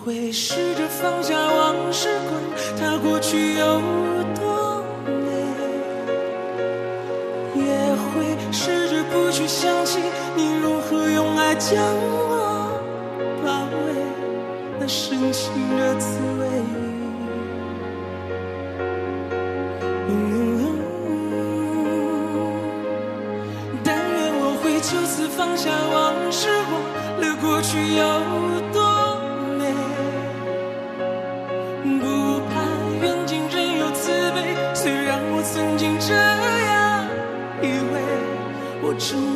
会试着放下往事，管它过去有多美，也会试着不去想起你如何用爱将我包围，那深情的滋味。但愿我会就此放下往事，忘了过去有多美，不怕缘尽仍有慈悲。虽然我曾经这样以为，我真